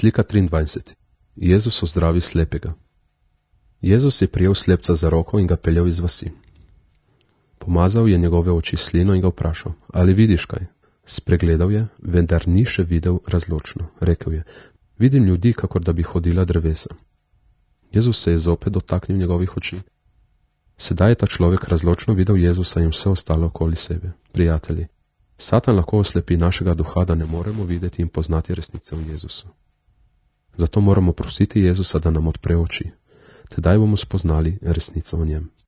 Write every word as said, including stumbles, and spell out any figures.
Slika triindvajset. Jezus ozdravi slepega. Jezus je prijel slepca za roko in ga peljal iz vasi. Pomazal je njegove oči s slino in ga vprašal, ali vidiš kaj? Spregledal je, vendar ni še videl razločno. Rekel je, vidim ljudi, kakor da bi hodila drevesa. Jezus se je zopet dotaknil njegovih oči. Sedaj je ta človek razločno videl Jezusa in vse ostalo okoli sebe. Prijatelji, Satan lahko oslepi našega duha, da ne moremo videti in poznati resnice v Jezusu. Zato moramo prositi Jezusa, da nam odpre oči. Tedaj bomo spoznali resnico o njem.